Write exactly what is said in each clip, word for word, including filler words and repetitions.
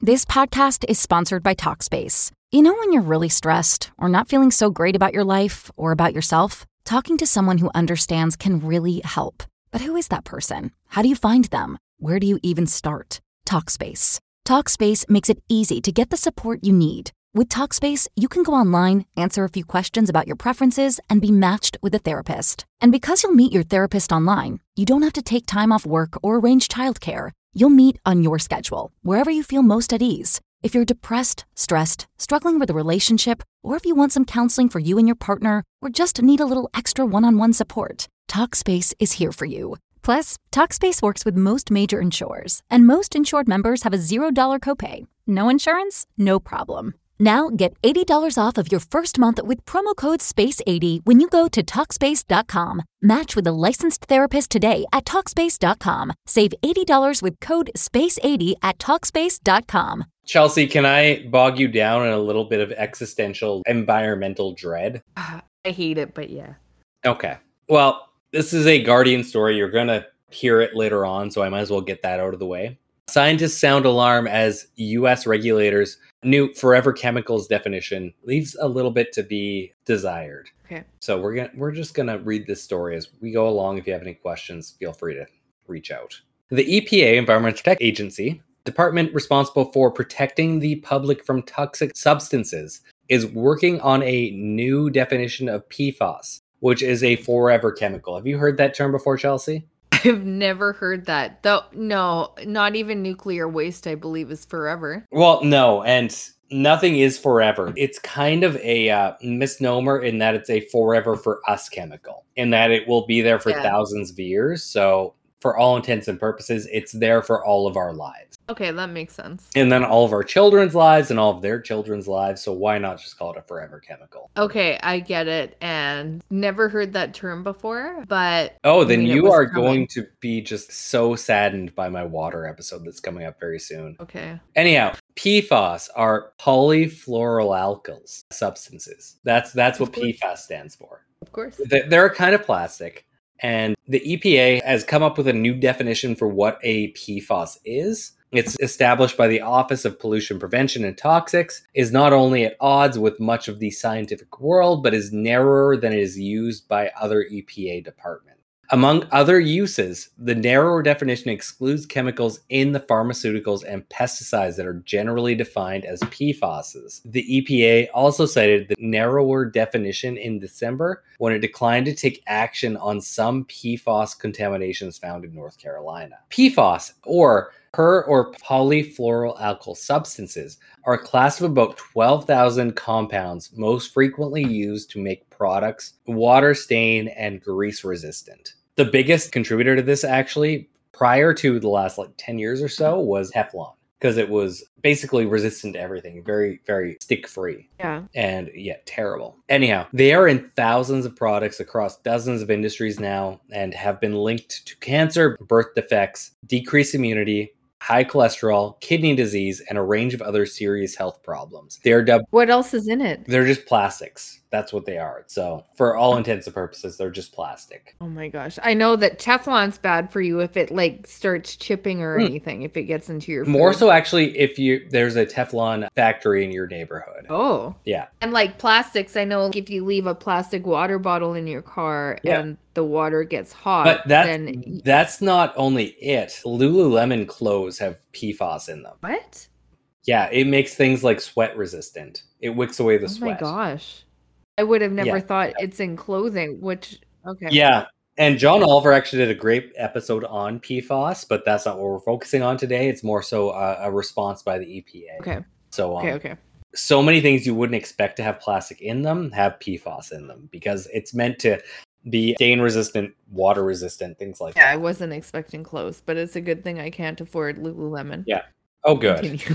This podcast is sponsored by Talkspace. You know when you're really stressed or not feeling so great about your life or about yourself? Talking to someone who understands can really help. But who is that person? How do you find them? Where do you even start? Talkspace. Talkspace makes it easy to get the support you need. With Talkspace, you can go online, answer a few questions about your preferences, and be matched with a therapist. And because you'll meet your therapist online, you don't have to take time off work or arrange childcare. You'll meet on your schedule, wherever you feel most at ease. If you're depressed, stressed, struggling with a relationship, or if you want some counseling for you and your partner, or just need a little extra one-on-one support, Talkspace is here for you. Plus, Talkspace works with most major insurers, and most insured members have a zero dollars copay. No insurance? No problem. Now get eighty dollars off of your first month with promo code space eighty when you go to Talkspace dot com. Match with a licensed therapist today at Talkspace dot com. Save eighty dollars with code space eighty at Talkspace dot com. Chelsea, can I bog you down in a little bit of existential environmental dread? Uh, I hate it, but yeah. Okay. Well, this is a Guardian story. You're going to hear it later on, so I might as well get that out of the way. Scientists sound alarm as U S regulators' new forever chemicals definition leaves a little bit to be desired. Okay. So we're gonna we're just gonna read this story as we go along. If you have any questions, feel free to reach out. The E P A, Environmental Protection Agency, department responsible for protecting the public from toxic substances, is working on a new definition of P F A S, which is a forever chemical. Have you heard that term before, Chelsea? I've never heard that. Though, no, not even nuclear waste, I believe, is forever. Well, no, and nothing is forever. It's kind of a uh, misnomer in that it's a forever for us chemical, in that it will be there for Yeah. thousands of years. So for all intents and purposes, it's there for all of our lives. Okay, that makes sense. And then all of our children's lives and all of their children's lives. So why not just call it a forever chemical? Okay, I get it. And never heard that term before, but... Oh, I then mean, it you was are coming. going to be just so saddened by my water episode that's coming up very soon. Okay. Anyhow, P F A S are polyfluoroalkyls substances. That's that's what Of course. P F A S stands for. Of course. They- They're a kind of plastic, and the E P A has come up with a new definition for what a P F A S is. It's established by the Office of Pollution Prevention and Toxics, is not only at odds with much of the scientific world, but is narrower than it is used by other E P A departments. Among other uses, the narrower definition excludes chemicals in the pharmaceuticals and pesticides that are generally defined as P F A Ss. The E P A also cited the narrower definition in December when it declined to take action on some P F A S contaminations found in North Carolina. P F A S, or per or polyfluoroalkyl substances, are a class of about twelve thousand compounds most frequently used to make products water stain and grease resistant. The biggest contributor to this, actually, prior to the last like ten years or so, was Teflon, because it was basically resistant to everything, very, very stick-free. Yeah. And yeah, terrible. Anyhow, they are in thousands of products across dozens of industries now and have been linked to cancer, birth defects, decreased immunity, high cholesterol, kidney disease, and a range of other serious health problems. They're dubbed, What else is in it? they're just plastics. That's what they are. So for all intents and purposes, they're just plastic. Oh my gosh. I know that Teflon's bad for you if it like starts chipping or Hmm. anything, if it gets into your More food. so actually if you there's a Teflon factory in your neighborhood. Oh. Yeah. And like plastics, I know if you leave a plastic water bottle in your car Yeah. and the water gets hot, But that's, then that's not only it. Lululemon clothes have P F A S in them. what? Yeah, it makes things like sweat resistant. It wicks away the Oh sweat. my gosh. I would have never Yeah. thought it's in clothing, which okay. Yeah. And John Oliver actually did a great episode on P F A S, but that's not what we're focusing on today. It's more so a, a response by the E P A. Okay. So um, Okay, okay. so many things you wouldn't expect to have plastic in them have P F A S in them because it's meant to be stain resistant, water resistant, things like Yeah, that. I wasn't expecting clothes, but it's a good thing I can't afford Lululemon. Yeah. Oh, good. Continue.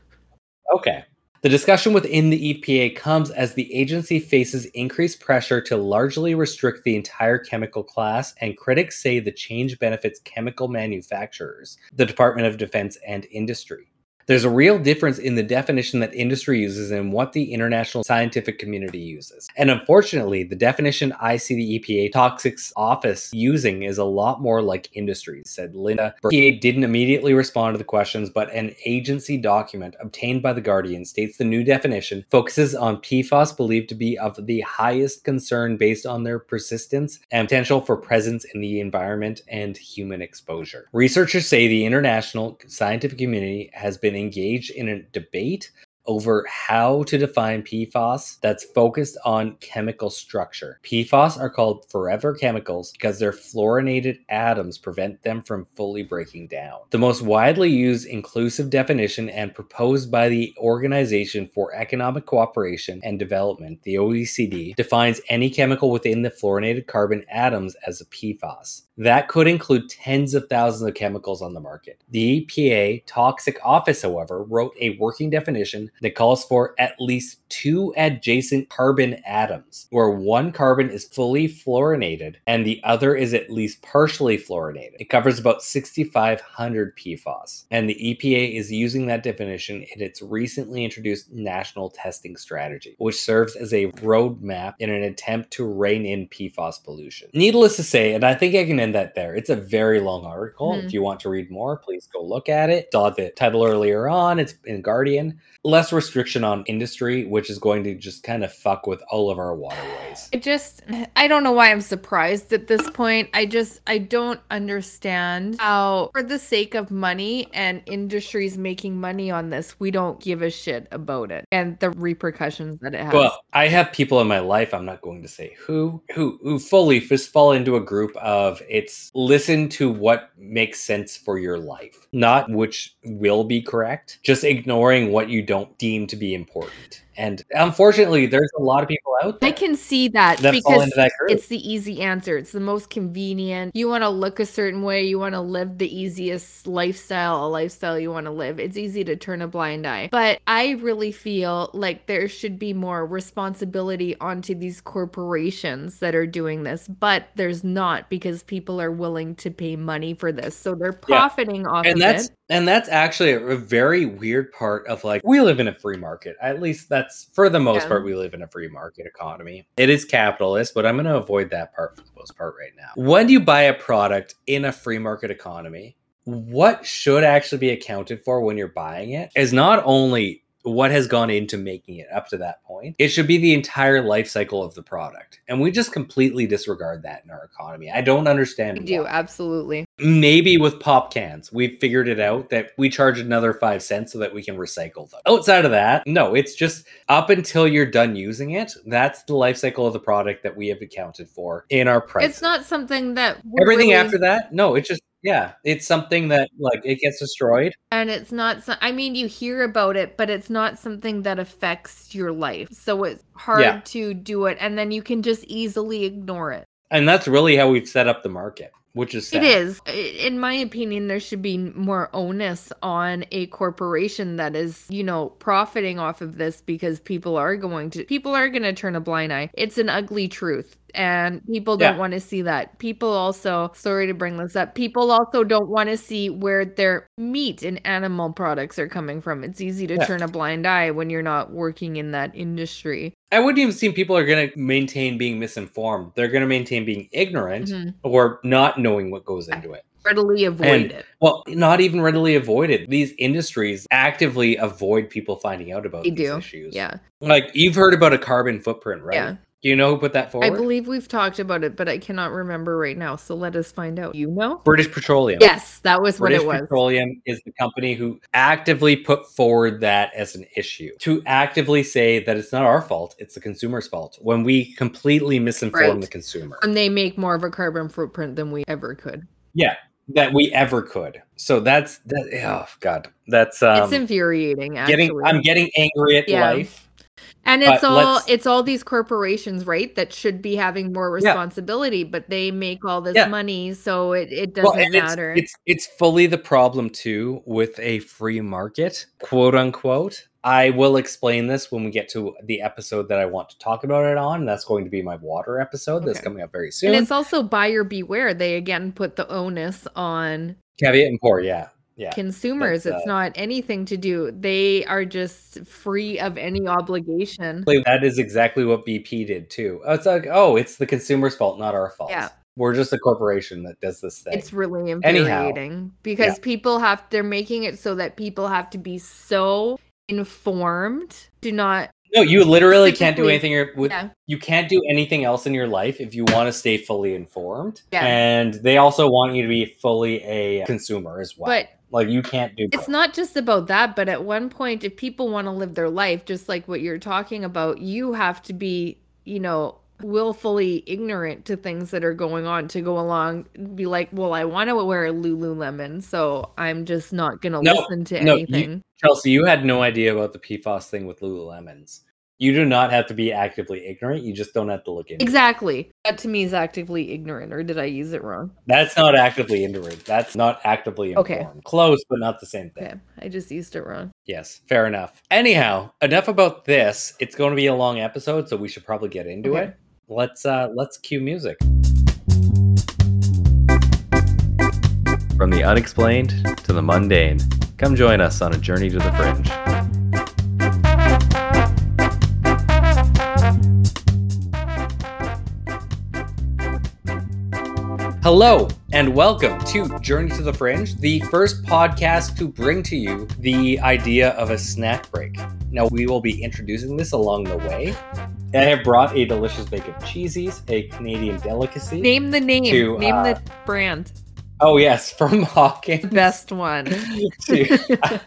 Okay. The discussion within the E P A comes as the agency faces increased pressure to largely restrict the entire chemical class, and critics say the change benefits chemical manufacturers, the Department of Defense, and industry. There's a real difference in the definition that industry uses and what the international scientific community uses. And unfortunately, the definition I see the E P A Toxics Office using is a lot more like industry, said Linda. E P A didn't immediately respond to the questions, but an agency document obtained by The Guardian states the new definition focuses on P FAS believed to be of the highest concern based on their persistence and potential for presence in the environment and human exposure. Researchers say the international scientific community has been engaged in a debate over how to define P FAS that's focused on chemical structure. P FAS are called forever chemicals because their fluorinated atoms prevent them from fully breaking down. The most widely used inclusive definition and proposed by the Organization for Economic Cooperation and Development, the O E C D, defines any chemical within the fluorinated carbon atoms as a P FAS. That could include tens of thousands of chemicals on the market. The E P A Toxic Office, however, wrote a working definition that calls for at least two adjacent carbon atoms, where one carbon is fully fluorinated and the other is at least partially fluorinated. It covers about six thousand five hundred P FAS, and the E P A is using that definition in its recently introduced national testing strategy, which serves as a roadmap in an attempt to rein in P FAS pollution. Needless to say, and I think I can end that there, it's a very long article. Mm-hmm. If you want to read more, please go look at it. Saw the title earlier on, it's in Guardian. Less restriction on industry, which is going to just kind of fuck with all of our waterways. I just, I don't know why I'm surprised at this point. I just, I don't understand how, for the sake of money and industries making money on this, we don't give a shit about it and the repercussions that it has. Well, I have people in my life, I'm not going to say who, who, who fully just fall into a group of it's listen to what makes sense for your life, not which will be correct, just ignoring what you don't deem to be important. And unfortunately, there's a lot of people out there. I can see that, that because that it's the easy answer. It's the most convenient. You want to look a certain way. You want to live the easiest lifestyle, a lifestyle you want to live. It's easy to turn a blind eye. But I really feel like there should be more responsibility onto these corporations that are doing this. But there's not, because people are willing to pay money for this. So they're profiting yeah. off and of that's, it. And that's actually a very weird part of, like, we live in a free market. At least that's, for the most yeah. part, we live in a free market economy. It is capitalist, but I'm going to avoid that part for the most part right now. When you buy a product in a free market economy, what should actually be accounted for when you're buying it is not only what has gone into making it up to that point. It should be the entire life cycle of the product. And we just completely disregard that in our economy. I don't understand We do, why. absolutely. Maybe with pop cans, we've figured it out that we charge another five cents so that we can recycle them. Outside of that, no, it's just up until you're done using it. That's the life cycle of the product that we have accounted for in our price. It's not something that everything really... after that. No, it's just, yeah, it's something that, like, it gets destroyed. And it's not, so, I mean, you hear about it, but it's not something that affects your life. So it's hard yeah. to do it. And then you can just easily ignore it. And that's really how we've set up the market, which is sad. It is. In my opinion, there should be more onus on a corporation that is, you know, profiting off of this, because people are going to, people are going to turn a blind eye. It's an ugly truth. And people don't yeah. want to see that. People also, sorry to bring this up, people also don't want to see where their meat and animal products are coming from. It's easy to yeah. turn a blind eye when you're not working in that industry. I wouldn't even see people are going to maintain being misinformed. They're going to maintain being ignorant mm-hmm. or not knowing what goes into it. Readily avoid and, it. Well, not even readily avoided. These industries actively avoid people finding out about they these do. issues. Yeah. Like, you've heard about a carbon footprint, right? Yeah. Do you know who put that forward? I believe we've talked about it, but I cannot remember right now. So let us find out. You know? British Petroleum. Yes, that was British what it was. British Petroleum is the company who actively put forward that as an issue. To actively say that it's not our fault, it's the consumer's fault, when we completely misinform right. the consumer. And they make more of a carbon footprint than we ever could. Yeah, that we ever could. So that's, that. oh, God. That's... Um, it's infuriating, actually. Getting, I'm getting angry at yeah. life. And it's but all it's all these corporations, right, that should be having more responsibility, yeah. but they make all this yeah. money, so it, it doesn't well, matter. It's, it's it's fully the problem too with a free market, quote unquote. I will explain this when we get to the episode that I want to talk about it on. That's going to be my water episode. Okay. That's coming up very soon. And it's also buyer beware. They again put the onus on caveat emptor, yeah. Yeah, consumers. that's, It's uh, not anything to do. They are just free of any obligation. that is exactly what B P did too. It's like, oh, it's the consumer's fault, not our fault. Yeah. We're just a corporation that does this thing. It's really Anyhow, infuriating because yeah. people have, they're making it so that people have to be so informed. Do not. No, you literally can't do Specifically- anything. or- With, Yeah. You can't do anything else in your life if you want to stay fully informed. Yeah. And they also want you to be fully a consumer as well. But like you can't do. it's both. not just about that, but at one point, if people want to live their life, just like what you're talking about, you have to be, you know, willfully ignorant to things that are going on to go along, be like, well, I want to wear a Lululemon, so I'm just not going to No, listen to no, anything. You, Chelsea, you had no idea about the P FAS thing with Lululemons. You do not have to be actively ignorant. You just don't have to look into Exactly. That to me is actively ignorant, or did I use it wrong? it. That's not actively ignorant. That's not actively informed. Okay. Close, but not the same thing. Okay, I just used it wrong. Yes, fair enough. Anyhow, enough about this. It's going to be a long episode, so we should probably get into Okay. it. Let's uh let's cue music. From the unexplained to the mundane, come join us on a journey to the fringe. Hello, and welcome to Journey to the Fringe, the first podcast to bring to you the idea of a snack break. Now, we will be introducing this along the way. I have brought a delicious bake of cheesies, a Canadian delicacy. Name the name. To, Name uh, the brand. Oh, yes, from Hawkins. Best one. to,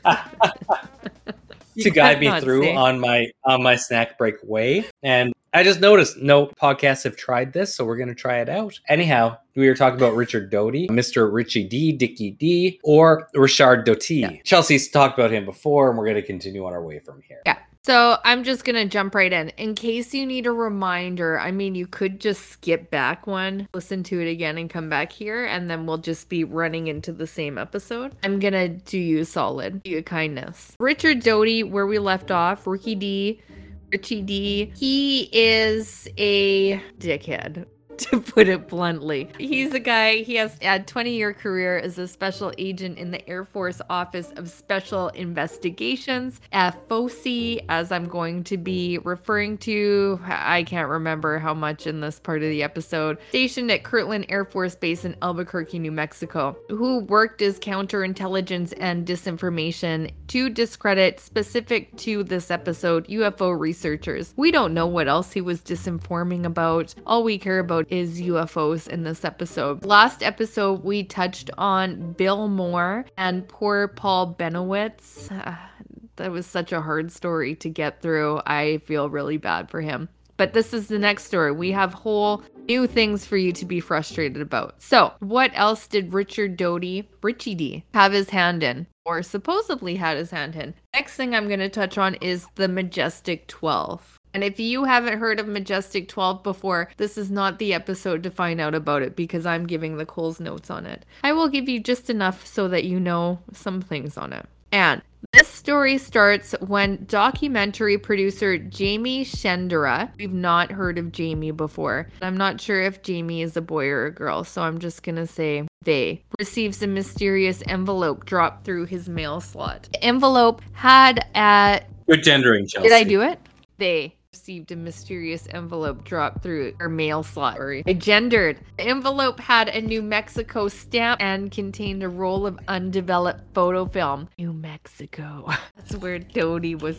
You to guide me cannot through say. on my on my snack break way. And I just noticed no podcasts have tried this, so we're going to try it out. Anyhow, we were talking about Richard Doty, Mister Richie D, Dickie D, or Richard Doty. Yeah. Chelsea's talked about him before, and we're going to continue on our way from here. Yeah. So I'm just going to jump right in. In case you need a reminder, I mean, you could just skip back one, listen to it again, and come back here, and then we'll just be running into the same episode. I'm going to do you a solid, do you a kindness. Richard Doty, where we left off, Ricky D, Richie D, he is a dickhead. To put it bluntly, he's a guy, he has a twenty year career as a special agent in the Air Force Office of Special Investigations, F O C, as I'm going to be referring to. I can't remember how much in this part of the episode. Stationed at Kirtland Air Force Base in Albuquerque, New Mexico, who worked as counterintelligence and disinformation to discredit, specific to this episode, U F O researchers. We don't know what else he was disinforming about. All we care about is U F Os in this episode. Last episode, we touched on Bill Moore and poor Paul Benowitz. Uh, that was such a hard story to get through. I feel really bad for him. But this is the next story. We have whole new things for you to be frustrated about. So, what else did Richard Doty, Richie D, have his hand in? Or supposedly had his hand in? Next thing I'm going to touch on is the Majestic twelve. And if you haven't heard of Majestic twelve before, this is not the episode to find out about it because I'm giving the Coles notes on it. I will give you just enough so that you know some things on it. And this story starts when documentary producer Jamie Shendera, we've not heard of Jamie before. I'm not sure if Jamie is a boy or a girl, so I'm just going to say they, receives a mysterious envelope dropped through his mail slot. The envelope had a... Good gendering, Chelsea. Did I do it? They received a mysterious envelope dropped through her mail slot. Sorry. I gendered. The envelope had a New Mexico stamp and contained a roll of undeveloped photo film. New Mexico. That's where Doty was.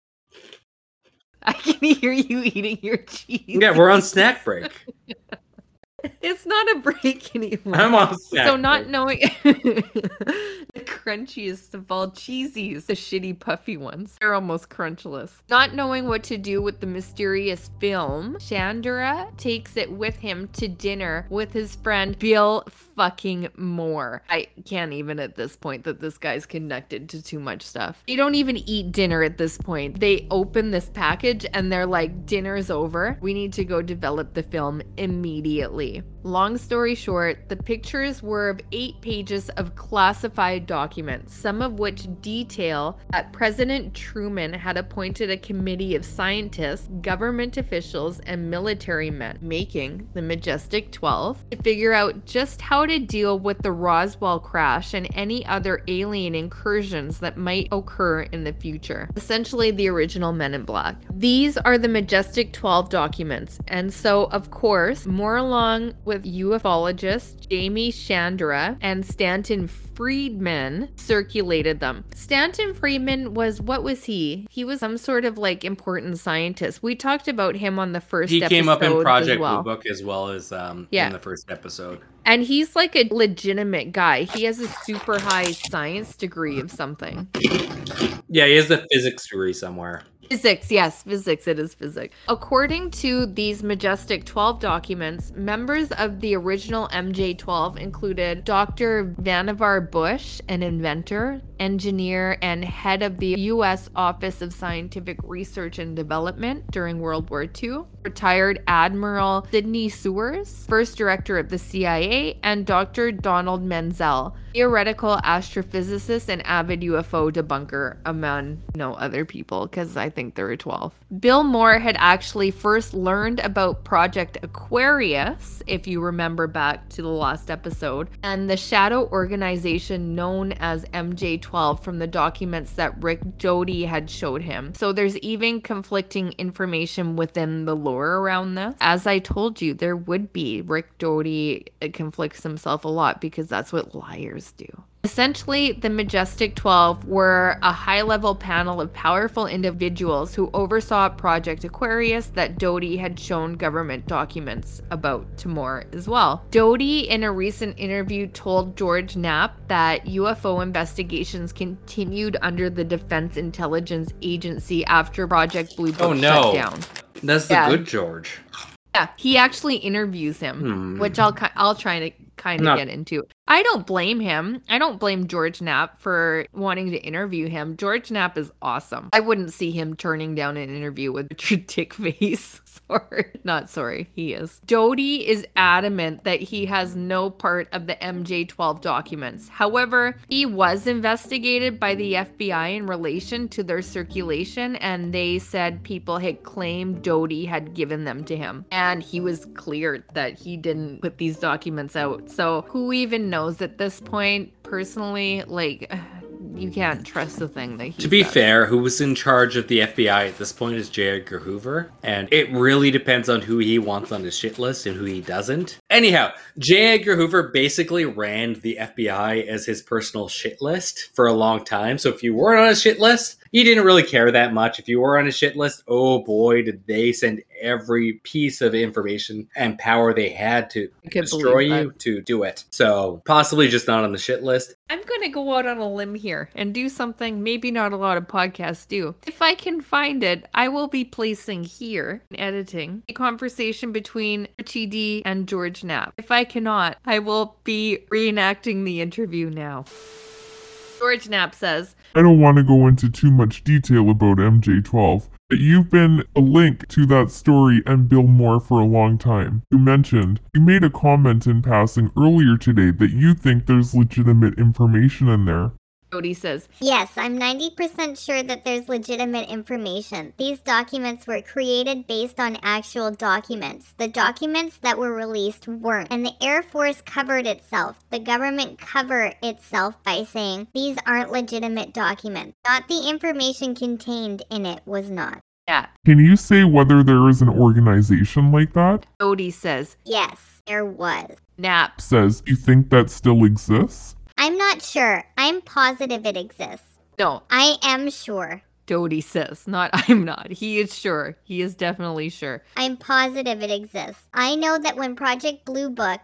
I can hear you eating your cheese. Yeah, we're on snack break. It's not a break anymore. I'm on snack So not break. knowing the crunchiest of all cheesies, the shitty puffy ones. They're almost crunchless. Not knowing what to do with the mysterious film, Shandera takes it with him to dinner with his friend Bill fucking Moore. I can't even at this point that this guy's connected to too much stuff. They don't even eat dinner at this point. They open this package and they're like, dinner's over. We need to go develop the film immediately. Long story short, the pictures were of eight pages of classified documents, some of which detail that President Truman had appointed a committee of scientists, government officials, and military men, making the Majestic twelve, to figure out just how to deal with the Roswell crash and any other alien incursions that might occur in the future. Essentially, the original Men in Black. These are the Majestic twelve documents, and so, of course, more along with ufologist Jamie Chandra and Stanton Friedman circulated them. Stanton Friedman was, what was he? He was some sort of like important scientist. We talked about him on the first he episode. He came up in Project well. Blue Book as well as um, yeah. in the first episode. And he's like a legitimate guy. He has a super high science degree of something. Yeah, he has a physics degree somewhere. Physics, yes, physics, it is physics. According to these Majestic twelve documents, members of the original M J twelve included Doctor Vannevar Bush, an inventor, engineer, and head of the U S Office of Scientific Research and Development during World War Two, retired Admiral Sidney Sewers, first director of the C I A, and Doctor Donald Menzel, theoretical astrophysicist and avid U F O debunker, among no other people, because I think there were twelve. Bill Moore had actually first learned about Project Aquarius, if you remember back to the last episode, and the shadow organization known as M J twelve from the documents that Rick Doty had showed him. So there's even conflicting information within the lore around this. As I told you, there would be. Rick Doty conflicts himself a lot because that's what liars do. Essentially, the Majestic twelve were a high-level panel of powerful individuals who oversaw Project Aquarius that Doty had shown government documents about to Moore as well. Doty, in a recent interview, told George Knapp that U F O investigations continued under the Defense Intelligence Agency after Project Blue Book oh, no. shut down. That's the yeah. good George. Yeah, he actually interviews him, hmm. which I'll I'll try to kind of Not- get into. I don't blame him. I don't blame George Knapp for wanting to interview him. George Knapp is awesome. I wouldn't see him turning down an interview with Richard Dickface. Sorry. Not sorry. He is. Doty is adamant that he has no part of the M J twelve documents. However, he was investigated by the F B I in relation to their circulation, and they said people had claimed Doty had given them to him. And he was cleared that he didn't put these documents out. So who even knows at this point? Personally, like, you can't trust the thing that he To be says. fair, who was in charge of the F B I at this point is J. Edgar Hoover, and it really depends on who he wants on his shit list and who he doesn't. Anyhow, J. Edgar Hoover basically ran the F B I as his personal shit list for a long time, so if you weren't on a shit list, he didn't really care that much. If you were on a shit list, oh boy, did they send every piece of information and power they had to destroy you to do it. So possibly just not on the shit list. I'm going to go out on a limb here and do something maybe not a lot of podcasts do. If I can find it, I will be placing here in editing a conversation between Richie D and George Knapp. If I cannot, I will be reenacting the interview now. George Knapp says, I don't want to go into too much detail about M J twelve, but you've been a link to that story and Bill Moore for a long time. You mentioned, you made a comment in passing earlier today that you think there's legitimate information in there. Doty says, yes, I'm ninety percent sure that there's legitimate information. These documents were created based on actual documents. The documents that were released weren't. And the Air Force covered itself. The government covered itself by saying these aren't legitimate documents. Not the information contained in it was not. yeah. Can you say whether there is an organization like that? Doty says, Yes, there was. Knapp. Says, you think that still exists? I'm not sure. I'm positive it exists. No, I am sure. Doty says, not I'm not. He is sure. He is definitely sure. I'm positive it exists. I know that when Project Blue Book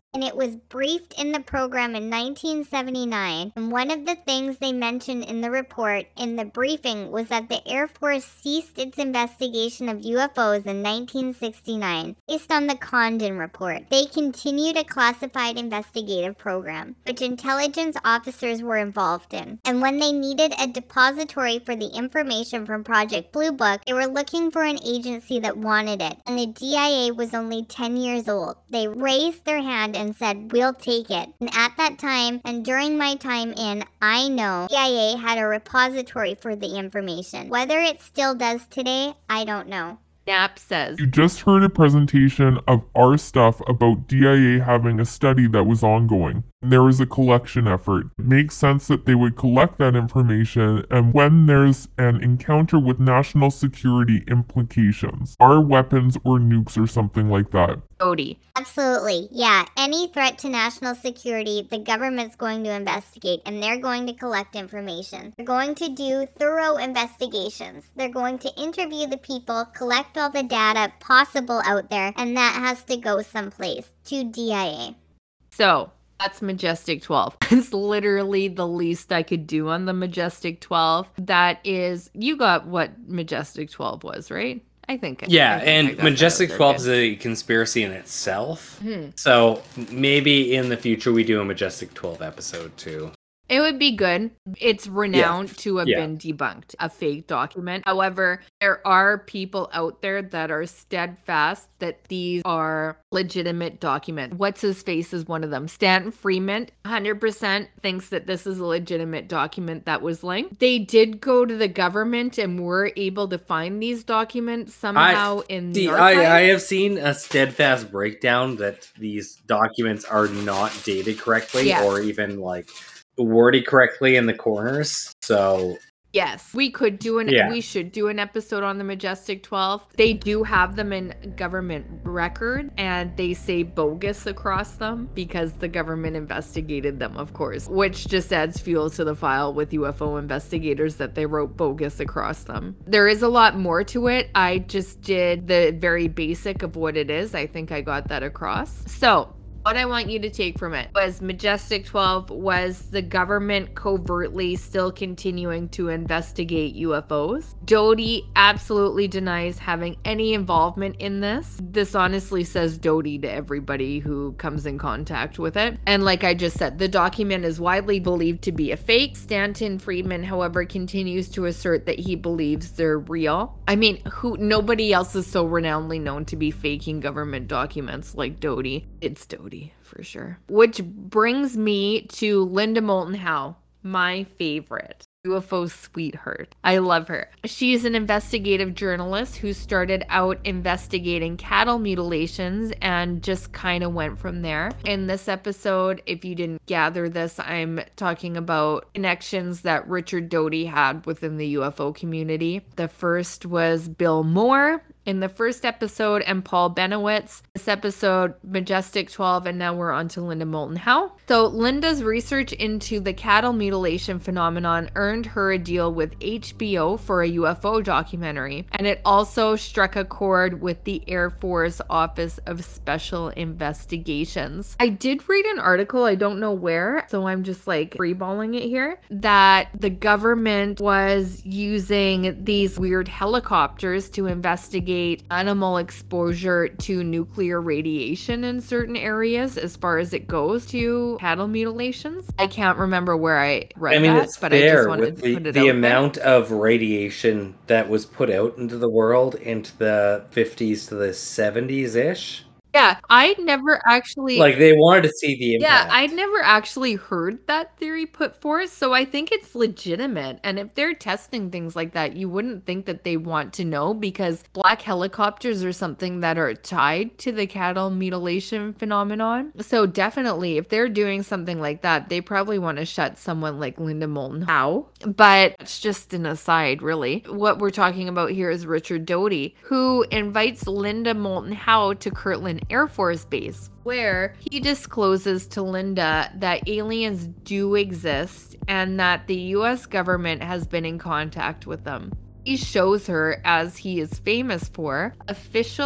and it was briefed in the program in nineteen seventy-nine. And one of the things they mentioned in the report in the briefing was that the Air Force ceased its investigation of U F Os in nineteen sixty-nine based on the Condon report. They continued a classified investigative program, which intelligence officers were involved in. And when they needed a depository for the information from Project Blue Book, they were looking for an agency that wanted it. And the D I A was only ten years old. They raised their hand and said, "We'll take it." And at that time, and during my time in, I know D I A had a repository for the information. Whether it still does today, I don't know. Knapp says, You just heard a presentation of our stuff about D I A having a study that was ongoing. There was a collection effort. It makes sense that they would collect that information, and when there's an encounter with national security implications, our weapons or nukes or something like that. Dodie. Absolutely. Yeah. Any threat to national security, the government's going to investigate, and they're going to collect information. They're going to do thorough investigations. They're going to interview the people, collect all the data possible out there, and that has to go someplace to D I A. So, that's Majestic twelve. It's literally the least I could do on the Majestic twelve. That is, you got what Majestic twelve was, right? I think. Yeah, I think and I got Majestic that out twelve there. is a conspiracy in itself. Hmm. So maybe in the future we do a Majestic twelve episode too. It would be good. It's renowned to have Yeah. been debunked, a fake document. However, there are people out there that are steadfast that these are legitimate documents. What's his face is one of them. Stanton Freeman, one hundred percent thinks that this is a legitimate document that was linked. They did go to the government and were able to find these documents somehow in the See, archives. I, I have seen a steadfast breakdown that these documents are not dated correctly Yeah. or even like worded correctly in the corners. So Yes, we could do an Yeah. we should do an episode on the Majestic twelve. They do have them in government record, and they say bogus across them because the government investigated them, of course, which just adds fuel to the file with U F O investigators that they wrote bogus across them. There is a lot more to it. I just did the very basic of what it is. I think I got that across. So what I want you to take from it was Majestic twelve was the government covertly still continuing to investigate U F Os. Dodie absolutely denies having any involvement in this. This honestly says Dodie to everybody who comes in contact with it. And like I just said, the document is widely believed to be a fake. Stanton Friedman, however, continues to assert that he believes they're real. I mean, who? Nobody else is so renownedly known to be faking government documents like Dodie. It's Dodie. For sure. Which brings me to Linda Moulton Howe, my favorite U F O sweetheart. I love her. She's an investigative journalist who started out investigating cattle mutilations and just kind of went from there. In this episode, if you didn't gather this, I'm talking about connections that Richard Dodie had within the U F O community. The first was Bill Moore in the first episode and Paul Benowitz. This episode, Majestic twelve, and now we're on to Linda Moulton Howe. So Linda's research into the cattle mutilation phenomenon earned her a deal with H B O for a U F O documentary, and it also struck a chord with the Air Force Office of Special Investigations. I did read an article, I don't know where, so I'm just like freeballing it here, that the government was using these weird helicopters to investigate animal exposure to nuclear radiation in certain areas as far as it goes to cattle mutilations. I can't remember where I read I mean, that, it's but I there just wanted with to the, put it the out amount of radiation that was put out into the world into the fifties to the seventies ish. there. Yeah, I never actually... Like they wanted to see the Yeah, impact. I'd never actually heard that theory put forth, so I think it's legitimate. And if they're testing things like that, you wouldn't think that they want to know, because black helicopters are something that are tied to the cattle mutilation phenomenon. So definitely, if they're doing something like that, they probably want to shut someone like Linda Moulton Howe. But it's just an aside, really. What we're talking about here is Richard Dodie, who invites Linda Moulton Howe to Kirtland Air Force Base, where he discloses to Linda that aliens do exist and that the U S government has been in contact with them. He shows her, as he is famous for, official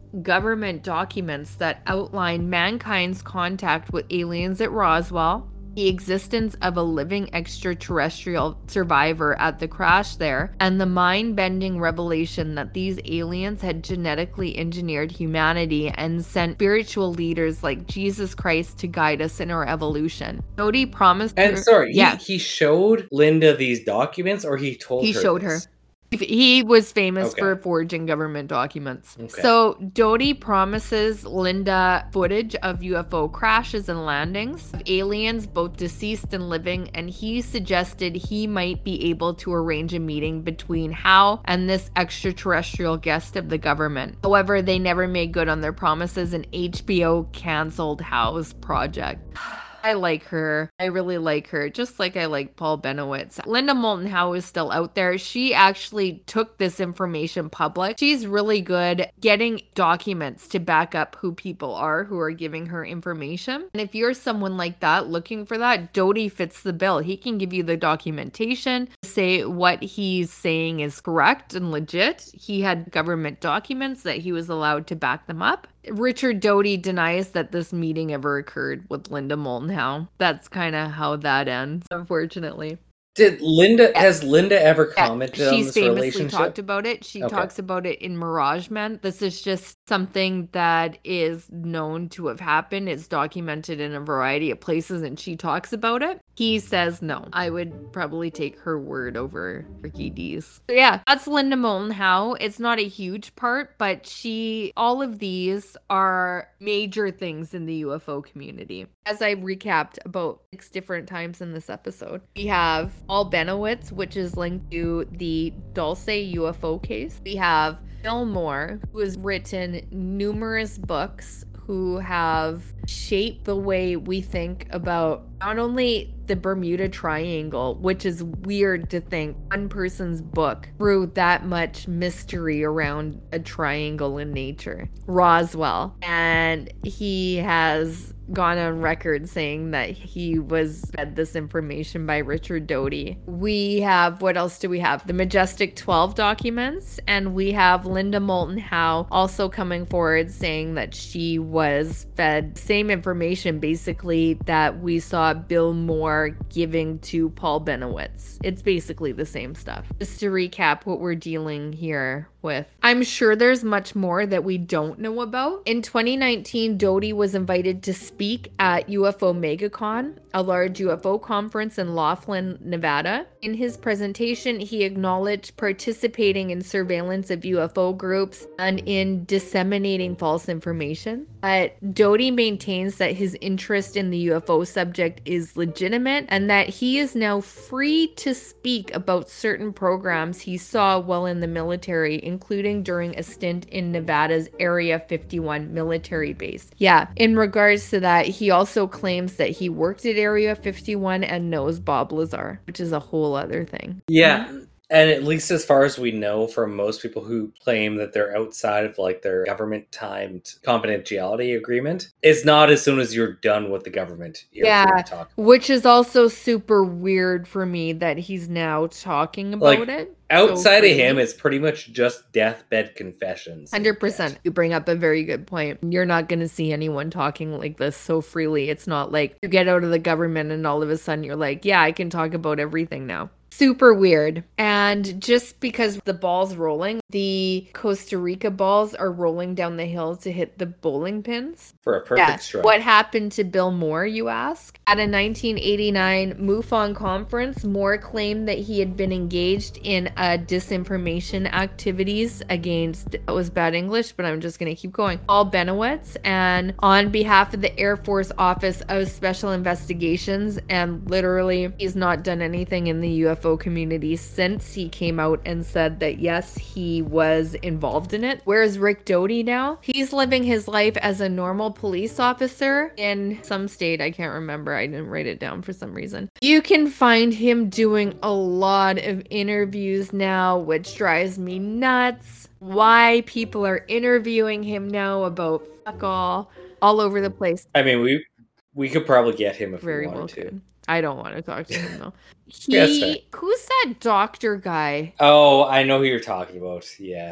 government documents that outline mankind's contact with aliens at Roswell, the existence of a living extraterrestrial survivor at the crash there, and the mind-bending revelation that these aliens had genetically engineered humanity and sent spiritual leaders like Jesus Christ to guide us in our evolution. Doty promised And her- sorry, yeah, he, he showed Linda these documents, or he told he her showed this? her. He was famous Okay. for forging government documents. Okay. So Doty promises Linda footage of U F O crashes and landings, of aliens both deceased and living, and he suggested he might be able to arrange a meeting between Howe and this extraterrestrial guest of the government. However, they never made good on their promises, and H B O canceled Howe's project. I like her. I really like her, just like I like Paul Benowitz. Linda Moulton Howe is still out there. She actually took this information public. She's really good getting documents to back up who people are who are giving her information. And if you're someone like that looking for that, Doty fits the bill. He can give you the documentation, say what he's saying is correct and legit. He had government documents that he was allowed to back them up. Richard Doty denies that this meeting ever occurred with Linda Moulton Howe. That's kind of how that ends, unfortunately. Did Linda, Yeah. has Linda ever Yeah, commented on she's this famously relationship? talked about it. She Okay. talks about it in Mirage Men. This is just something that is known to have happened. It's documented in a variety of places, and she talks about it. He says no. I would probably take her word over Ricky D's. So yeah, that's Linda Moulton Howe. It's not a huge part, but she, all of these are major things in the U F O community. As I recapped about six different times in this episode, we have Paul Benowitz, which is linked to the Dulce U F O case. We have Bill Moore, who has written numerous books who have shaped the way we think about not only the Bermuda Triangle, which is weird to think one person's book threw that much mystery around a triangle in nature, Roswell. And he has gone on record saying that he was fed this information by Richard Doty. We have, what else do we have? The Majestic twelve documents, and we have Linda Moulton Howe also coming forward saying that she was fed same information basically that we saw Bill Moore giving to Paul Benowitz. It's basically the same stuff. Just to recap what we're dealing here with. I'm sure there's much more that we don't know about. In twenty nineteen, Doty was invited to speak at U F O MegaCon, a large U F O conference in Laughlin, Nevada. In his presentation, he acknowledged participating in surveillance of U F O groups and in disseminating false information. But Doty maintains that his interest in the U F O subject is legitimate and that he is now free to speak about certain programs he saw while in the military, including during a stint in Nevada's Area fifty-one military base. Yeah, in regards to that, he also claims that he worked at Area fifty-one and knows Bob Lazar, which is a whole other thing. Yeah. And at least as far as we know from most people who claim that they're outside of like their government timed confidentiality agreement, it's not as soon as you're done with the government. You're free Yeah, to talk. which is also super weird for me that he's now talking about Like, it. Outside So of him, crazy. it's pretty much just deathbed confessions. one hundred percent. You bring up a very good point. You're not going to see anyone talking like this so freely. It's not like you get out of the government and all of a sudden you're like, yeah, I can talk about everything now. Super weird. And just because the ball's rolling, the Costa Rica balls are rolling down the hill to hit the bowling pins. For a perfect strike. What happened to Bill Moore, you ask? At a nineteen eighty-nine MUFON conference, Moore claimed that he had been engaged in a disinformation activities against, that was bad English, but I'm just going to keep going, Paul Benowitz, and on behalf of the Air Force Office of Special Investigations, and literally he's not done anything in the U F O community since he came out and said that yes, he was involved in it. Where's Rick Doty now? He's living his life as a normal police officer in some state. I can't remember. I didn't write it down for some reason. You can find him doing a lot of interviews now, which drives me nuts. Why people are interviewing him now about fuck all, all over the place. I mean, we we could probably get him if Very we wanted well to. could. I don't want to talk to him though. Yeah, that's fair. He, who's that doctor guy? Oh, I know who you're talking about. Yeah.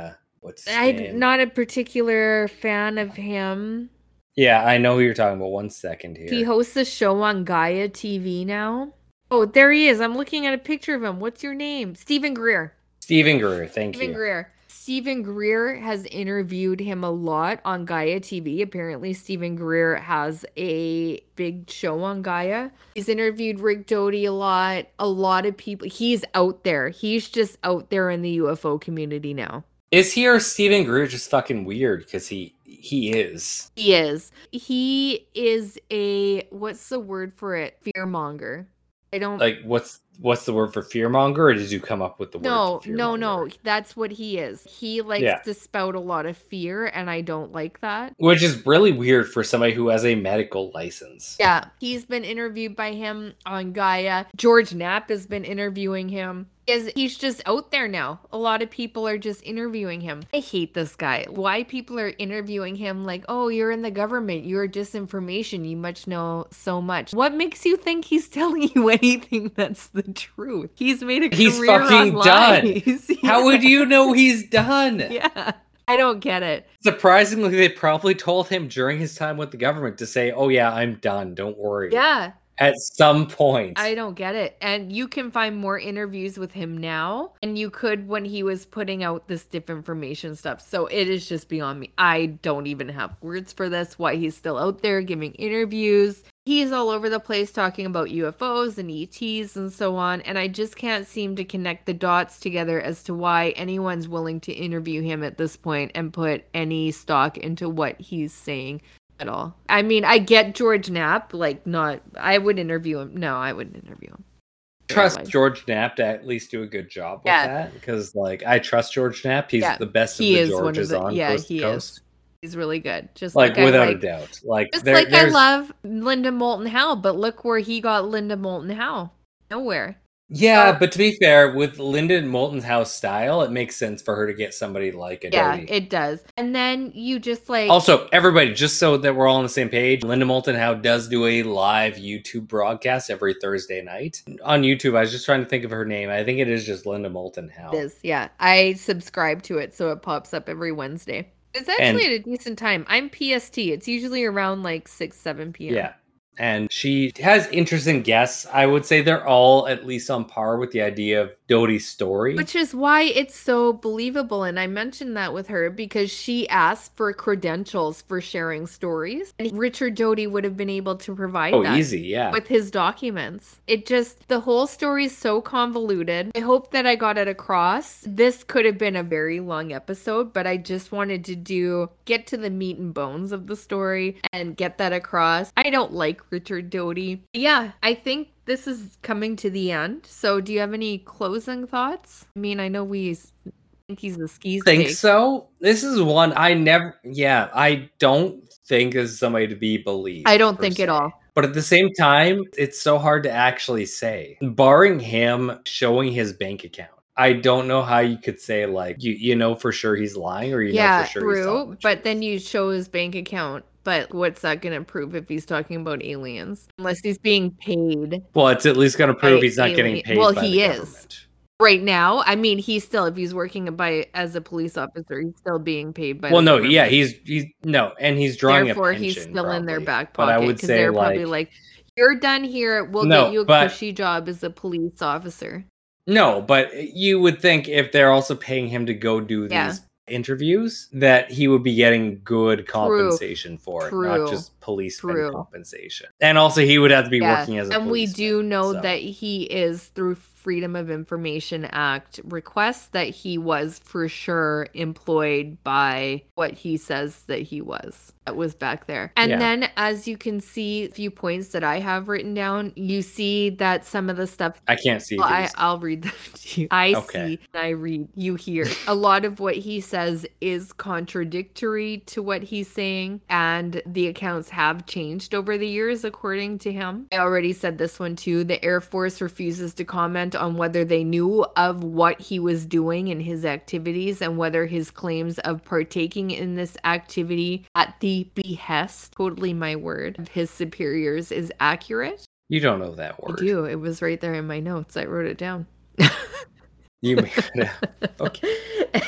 What's I'm name? not a particular fan of him. Yeah, I know who you're talking about. One second here. He hosts a show on Gaia T V now. Oh, there he is. I'm looking at a picture of him. What's your name? Stephen Greer. Stephen Greer, thank Stephen you. Greer. Stephen Greer has interviewed him a lot on Gaia T V. Apparently, Stephen Greer has a big show on Gaia. He's interviewed Rick Doty a lot. A lot of people. He's out there. He's just out there in the U F O community now. Is he or Stephen Greer just fucking weird? Because he he is. He is. He is a, what's the word for it? Fearmonger. I don't like what's what's the word for fearmonger, or did you come up with the no, word? No, no, no. That's what he is. He likes yeah. to spout a lot of fear, and I don't like that. Which is really weird for somebody who has a medical license. Yeah. He's been interviewed by him on Gaia. George Knapp has been interviewing him. Is he's just out there now. A lot of people are just interviewing him. I hate this guy. Why people are interviewing him like, oh, you're in the government. You're disinformation. You must know so much. What makes you think he's telling you anything that's the truth? He's made a he's career fucking on done. lies. Yeah. How would you know he's done? Yeah. I don't get it. Surprisingly, they probably told him during his time with the government to say, oh yeah, I'm done. Don't worry. Yeah. At some point. I don't get it. And you can find more interviews with him now. And you could when he was putting out this disinformation stuff. So it is just beyond me. I don't even have words for this. Why he's still out there giving interviews. He's all over the place talking about U F Os and E Ts and so on. And I just can't seem to connect the dots together as to why anyone's willing to interview him at this point and put any stock into what he's saying at all. I mean, I get George Knapp, like not, I would interview him. No, I wouldn't interview him. Trust Otherwise. George Knapp to at least do a good job with Yeah. that. Because, like, I trust George Knapp. He's Yeah. the best He of is the one of Georges the- on yeah, Coast he to is. Coast. He's really good. Just Like, like, without I like, a doubt. Like, just there, like I there's- love Linda Moulton Howe, but look where he got Linda Moulton Howe. Nowhere. Yeah, Uh, but to be fair, with Lyndon Moulton's house style, it makes sense for her to get somebody like a Yeah, Doty. it does. And then you just like Also, everybody, just so that we're all on the same page, Linda Moulton Howe does do a live YouTube broadcast every Thursday night. On YouTube, I was just trying to think of her name. I think it is just Linda Moulton Howe. it is. Yeah, I subscribe to it, so it pops up every Wednesday. It's actually And- at a decent time. I'm P S T. It's usually around like six, seven p.m. Yeah. And she has interesting guests. I would say they're all at least on par with the idea of Doty's story. Which is why it's so believable. And I mentioned that with her because she asked for credentials for sharing stories. And Richard Doty would have been able to provide oh, that easy, yeah. with his documents. It just, the whole story is so convoluted. I hope that I got it across. This could have been a very long episode, but I just wanted to do, get to the meat and bones of the story and get that across. I don't like Richard Doty. Yeah, I think this is coming to the end. So do you have any closing thoughts? I mean, I know we s- think he's a skis think snake. so. This is one I never, yeah, I don't think is somebody to be believed. I don't per think se. at all. But at the same time, it's so hard to actually say. Barring him showing his bank account, I don't know how you could say, like, you, you know for sure he's lying, or you Yeah, know for sure he's telling true. the But truth. then you show his bank account. But what's that going to prove if he's talking about aliens? Unless he's being paid Well, it's at least going to prove by he's not getting alien- paid Well, by he the is. government. right now. I mean, he's still, if he's working by as a police officer, he's still being paid by Well, the no, government. yeah, he's he's no, and he's drawing Therefore, a pension. he's still in their probably. back But I pocket would because say, they're like, probably like, you're done here. We'll No, get you a but- cushy job as a police officer. no, but you would think if they're also paying him to go do these Yeah. interviews, that he would be getting good compensation for it, True. not just policeman True. compensation. And also, he would have to be Yeah, working as a and we policeman, do know so. that he is through Freedom of Information Act requests that he was for sure employed by what he says that he was. That was back there. And Yeah. then as you can see, a few points that I have written down, you see that some of the stuff I can't see well, I, these. I'll read them to you. I Okay. see, I read, you hear. A lot of what he says is contradictory to what he's saying, and the accounts have changed over the years, according to him. I already said this one too. The Air Force refuses to comment on whether they knew of what he was doing in his activities and whether his claims of partaking in this activity at the behest, totally my word, of his superiors is accurate. You don't know that I word. do. It was right there in my notes. I wrote it down. You okay.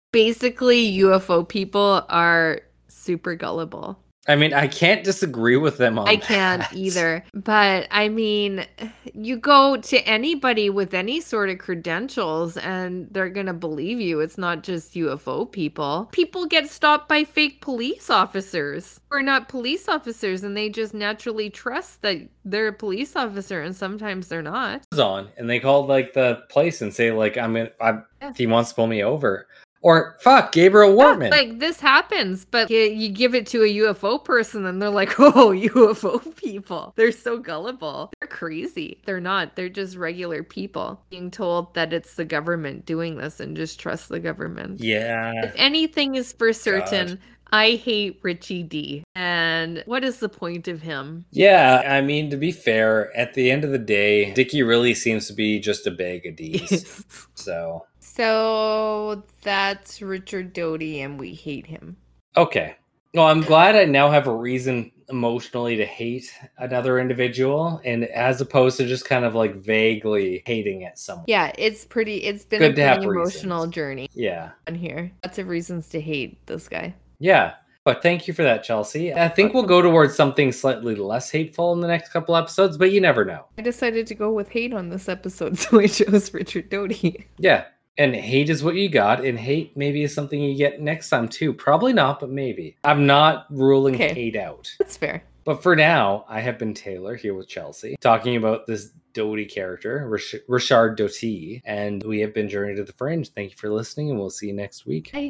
Basically, U F O people are super gullible. I mean, I can't disagree with them on I that. can't either. But I mean, you go to anybody with any sort of credentials and they're going to believe you. It's not just U F O people. People get stopped by fake police officers who are not police officers, and they just naturally trust that they're a police officer, and sometimes they're not. On, and they call like the place and say like, I'm in, I, he wants to pull me over. Or, fuck, Gabriel Wortman. Yeah, like, this happens, but you, you give it to a U F O person and they're like, oh, U F O people. They're so gullible. They're crazy. They're not. They're just regular people being told that it's the government doing this and just trust the government. Yeah. If anything is for certain, God. I hate Richie D. And what is the point of him? Yeah, I mean, to be fair, at the end of the day, Dickie really seems to be just a bag of D's. So... So that's Richard Doty, and we hate him. Okay. Well, I'm glad I now have a reason emotionally to hate another individual, and as opposed to just kind of like vaguely hating at someone. Yeah, it's pretty. It's been Good a to have pretty emotional reasons. journey. Yeah. On here, lots of reasons to hate this guy. Yeah. But thank you for that, Chelsea. I think we'll go towards something slightly less hateful in the next couple episodes, but you never know. I decided to go with hate on this episode, so I chose Richard Doty. Yeah. And hate is what you got, and hate maybe is something you get next time too. Probably not, but maybe. I'm not ruling Okay. hate out. That's fair. But for now, I have been Taylor here with Chelsea, talking about this Doty character, Rish- Richard Doty, and we have been Journey to the Fringe. Thank you for listening, and we'll see you next week. Bye.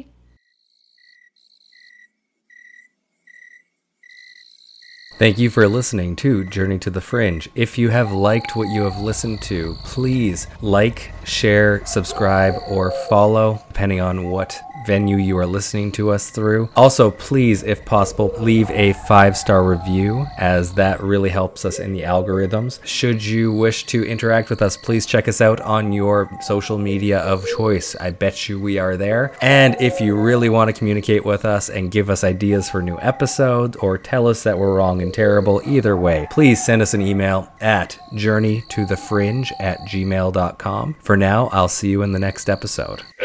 Thank you for listening to Journey to the Fringe. If you have liked what you have listened to, please like, share, subscribe, or follow, depending on what venue you are listening to us through. Also, please, if possible, leave a five-star review, as that really helps us in the algorithms. Should you wish to interact with us, please check us out on your social media of choice. I bet you we are there. And if you really want to communicate with us and give us ideas for new episodes, or tell us that we're wrong and terrible, either way, please send us an email at journeytothefringe at gmail dot com. For now, I'll see you in the next episode.